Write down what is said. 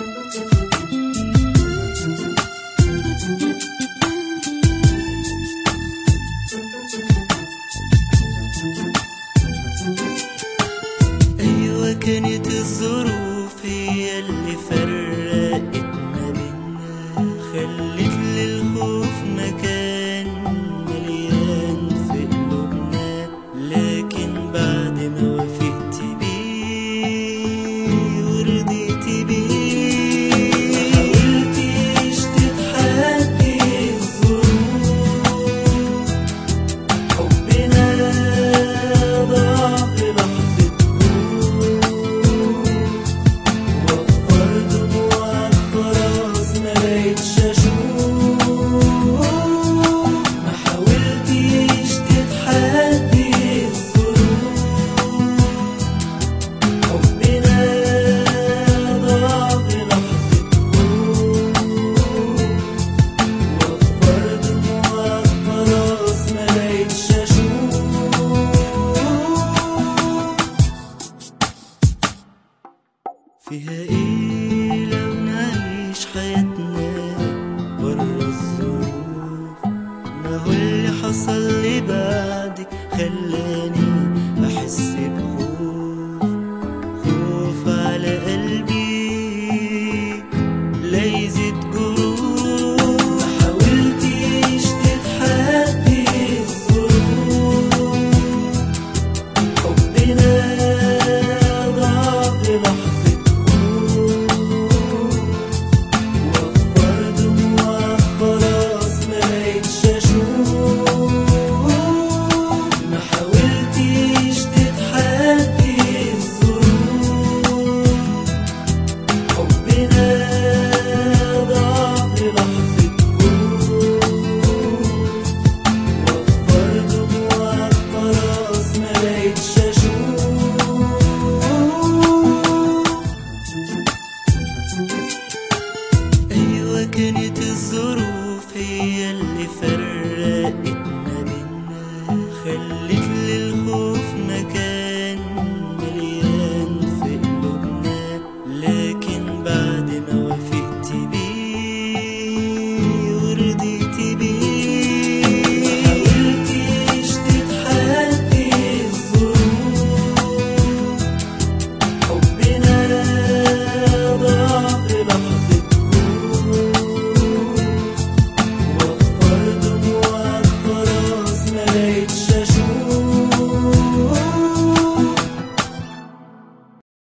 أيوة كانت الظروف هي اللي فرقت ما بينا، خلت للخوف مكان مليان في قلوبنا. لكن بعد ما وافقت بيه ورضيت بيه، محاولتيش تتحدي الظروف. حبنا ضاع في لحظة فيها ايه لو نعيش حياتنا برا الظروف؟ ما هو اللي حصل لي بعدك خلاني احس بخوف، خوف على قلبي لا يزيد جروح. ما حاولتيش تتحدي الظروف، حبنا ضاع في لحظة. أيوة كانت الظروف هي اللي فرقت ما بينا،